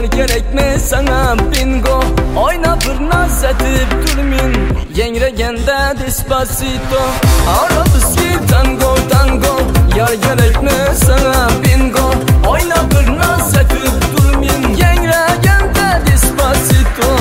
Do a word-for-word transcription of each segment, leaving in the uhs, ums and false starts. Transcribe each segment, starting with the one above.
Yar gerekme sana bingo. Oyna bir naz edip durmin. Yengregende despacito. Arabski tango tango. Yar gerekme sana bingo. Oyna bir naz edip durmin. Yengregende despacito.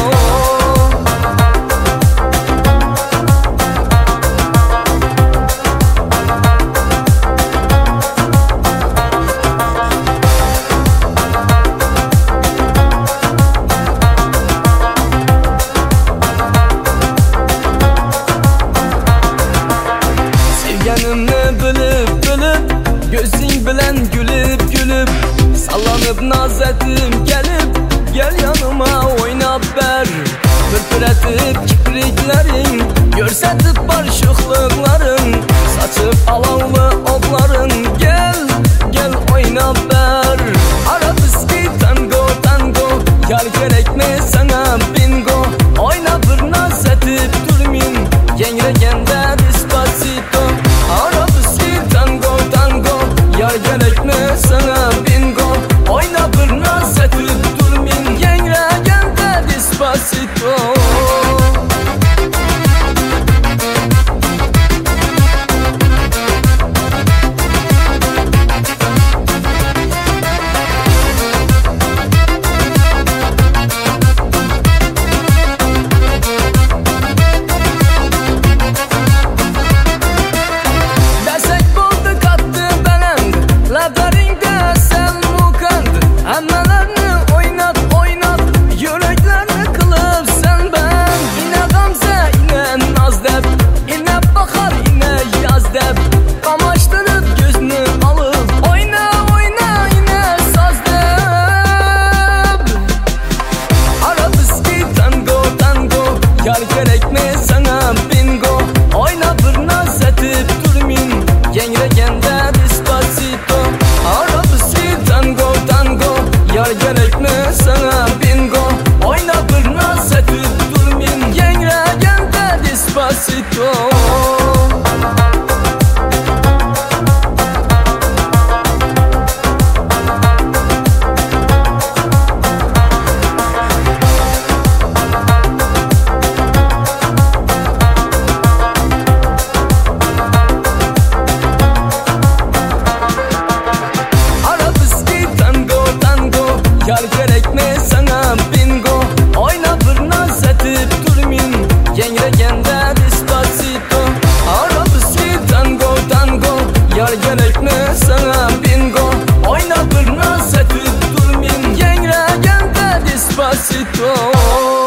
Sevganimni bilib bilib, gözing bilan gülüp gülüp, sallanıp naz etim gelip, gel yanıma oynap ber. Pırpıratip kipriklerin, görsetip barışıklıkların, saçıp alavlı okların, gel gel oynap ber. Arabski tango tango, yar gerekme sana bingo. Oyna bir naz etip durmin, yengregende despacito. Arabski tango tango, yar gerekme sana bingo. Oyna bir naz edip durmin, yengregende despacito. Yar gerekme sana bingo. Oyna bir naz edip durmin, yengregende despacito. Arabski tango tango, yar gerekme sana bingo. Oyna bir naz edip durmin, yengregende despacito. Yar gerekme sana bingo. Oyna bir naz edip durmin, yengregende despacito. Arabski tango tango, yar gerekme sana bingo. Oyna bir naz edip durmin, yengregende despacito.